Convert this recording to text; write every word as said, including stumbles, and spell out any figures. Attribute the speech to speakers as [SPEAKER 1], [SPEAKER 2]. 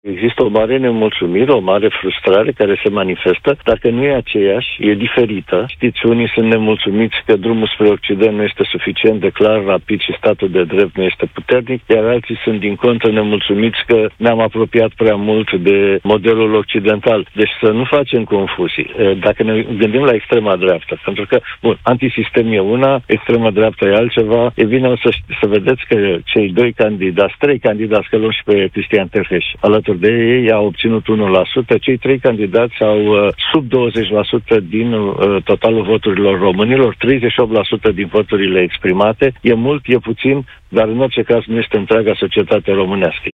[SPEAKER 1] Există o mare nemulțumire, o mare frustrare care se manifestă, dacă nu e aceeași, e diferită. Știți, unii sunt nemulțumiți că drumul spre Occident nu este suficient de clar, rapid și statul de drept nu este puternic, iar alții sunt din contră nemulțumiți că ne-am apropiat prea mult de modelul occidental. Deci să nu facem confuzii. Dacă ne gândim la extrema dreaptă, pentru că, bun, antisistem e una, extrema dreaptă e altceva, e bine o să, să vedeți că cei doi candidați, trei candidați, că luăm și pe Cristian Terheș, alături de ei au obținut unu la sută, cei trei candidați au uh, sub douăzeci la sută din uh, totalul voturilor românilor, treizeci și opt la sută din voturile exprimate. E mult, e puțin, dar în orice caz nu este întreaga societate românească.